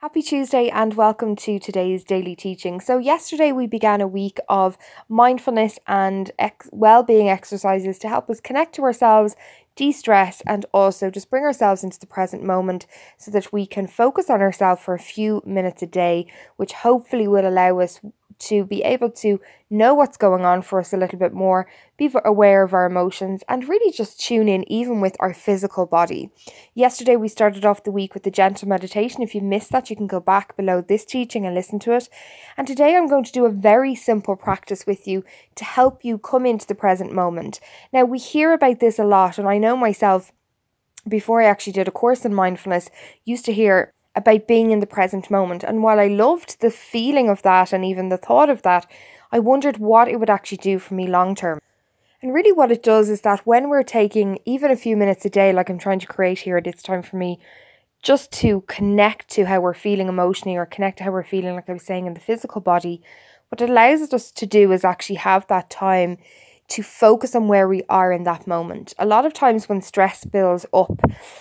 Happy Tuesday and welcome to today's daily teaching. So, yesterday we began a week of mindfulness and well-being exercises to help us connect to ourselves, de-stress, and also just bring ourselves into the present moment so that we can focus on ourselves for a few minutes a day, which hopefully will allow us to be able to know what's going on for us a little bit more, be aware of our emotions, and really just tune in even with our physical body. Yesterday, we started off the week with the gentle meditation. If you missed that, you can go back below this teaching and listen to it. And today, I'm going to do a very simple practice with you to help you come into the present moment. Now, we hear about this a lot, and I know myself, before I actually did a course in mindfulness, used to hear about being in the present moment. And while I loved the feeling of that and even the thought of that, I wondered what it would actually do for me long term. And really what it does is that when we're taking even a few minutes a day, like I'm trying to create here at this time for me, just to connect to how we're feeling emotionally or connect to how we're feeling, like I was saying, in the physical body, what it allows us to do is actually have that time to focus on where we are in that moment. A lot of times when stress builds up,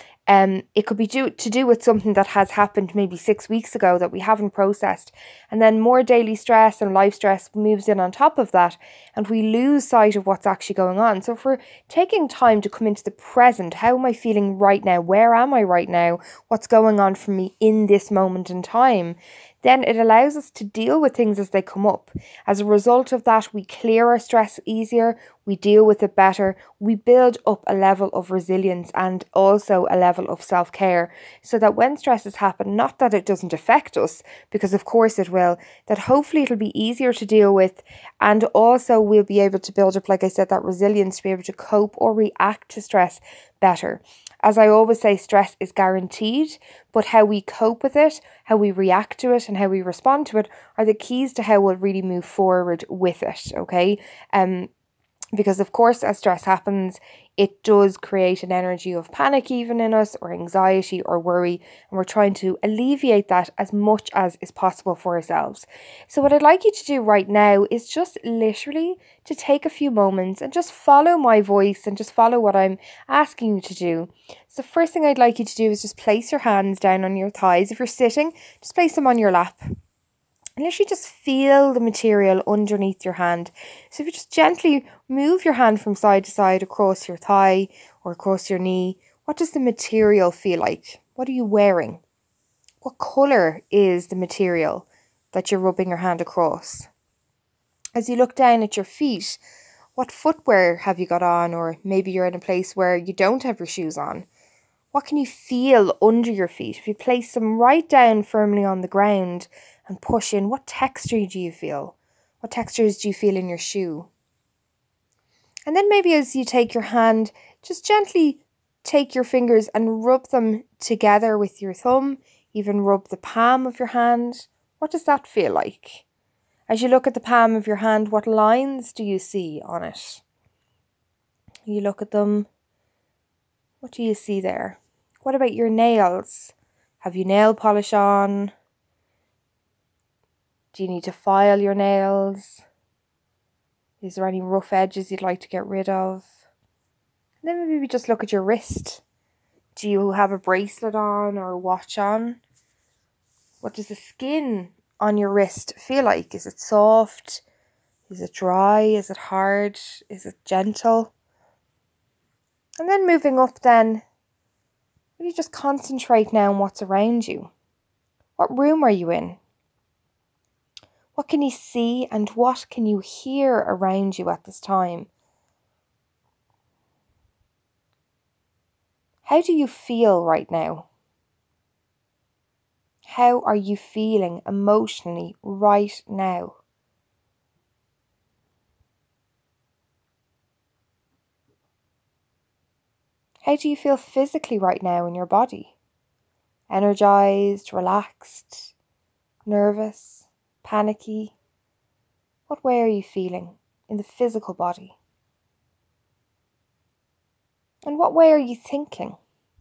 it could be to do with something that has happened maybe 6 weeks ago that we haven't processed. And then more daily stress and life stress moves in on top of that, and we lose sight of what's actually going on. So if we're taking time to come into the present, how am I feeling right now? Where am I right now? What's going on for me in this moment in time? Then it allows us to deal with things as they come up. As a result of that, we clear our stress easier, we deal with it better, we build up a level of resilience and also a level of self-care so that when stresses happen, not that it doesn't affect us, because of course it will, that hopefully it'll be easier to deal with, and also we'll be able to build up, like I said, that resilience to be able to cope or react to stress better. As I always say, stress is guaranteed, but how we cope with it, how we react to it, and how we respond to it are the keys to how we'll really move forward with it, okay? Because of course, as stress happens, it does create an energy of panic even in us, or anxiety or worry, and we're trying to alleviate that as much as is possible for ourselves. So what I'd like you to do right now is just literally to take a few moments and just follow my voice and just follow what I'm asking you to do. So the first thing I'd like you to do is just place your hands down on your thighs. If you're sitting, just place them on your lap. And literally just feel the material underneath your hand. So if you just gently move your hand from side to side across your thigh or across your knee, what does the material feel like? What are you wearing? What colour is the material that you're rubbing your hand across? As you look down at your feet, what footwear have you got on? Or maybe you're in a place where you don't have your shoes on. What can you feel under your feet? If you place them right down firmly on the ground and push in, what texture do you feel? What textures do you feel in your shoe? And then maybe as you take your hand, just gently take your fingers and rub them together with your thumb, even rub the palm of your hand. What does that feel like? As you look at the palm of your hand, what lines do you see on it? You look at them, what do you see there? What about your nails? Have you nail polish on? Do you need to file your nails? Is there any rough edges you'd like to get rid of? And then maybe just look at your wrist. Do you have a bracelet on or a watch on? What does the skin on your wrist feel like? Is it soft? Is it dry? Is it hard? Is it gentle? And then moving up then, really just concentrate now on what's around you. What room are you in? What can you see and what can you hear around you at this time? How do you feel right now? How are you feeling emotionally right now? How do you feel physically right now in your body? Energized, relaxed, nervous, panicky? What way are you feeling in the physical body? And what way are you thinking?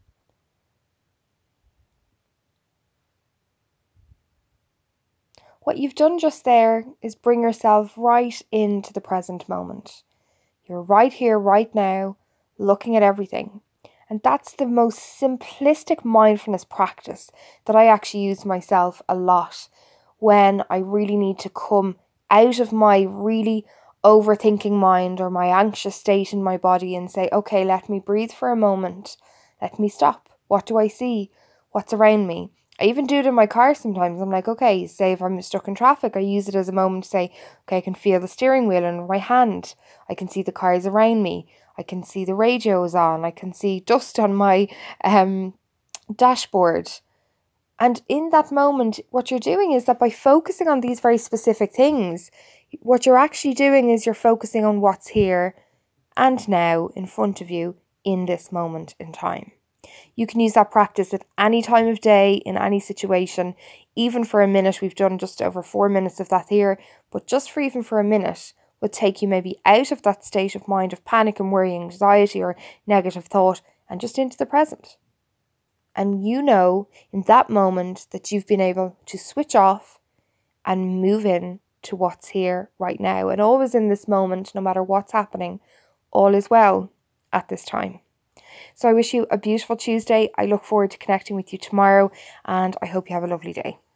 What you've done just there is bring yourself right into the present moment. You're right here, right now, looking at everything. And that's the most simplistic mindfulness practice that I actually use myself a lot when I really need to come out of my really overthinking mind or my anxious state in my body and say, okay, let me breathe for a moment. Let me stop. What do I see? What's around me? I even do it in my car sometimes. I'm like, okay, say if I'm stuck in traffic, I use it as a moment to say, okay, I can feel the steering wheel in my hand. I can see the cars around me. I can see the radios on. I can see dust on my dashboard. And in that moment, what you're doing is that by focusing on these very specific things, what you're actually doing is you're focusing on what's here and now in front of you in this moment in time. You can use that practice at any time of day, in any situation, even for a minute. We've done just over 4 minutes of that here, but just for even for a minute would take you maybe out of that state of mind of panic and worry, anxiety or negative thought and just into the present. And you know in that moment that you've been able to switch off and move in to what's here right now. And always in this moment, no matter what's happening, all is well at this time. So I wish you a beautiful Tuesday. I look forward to connecting with you tomorrow, and I hope you have a lovely day.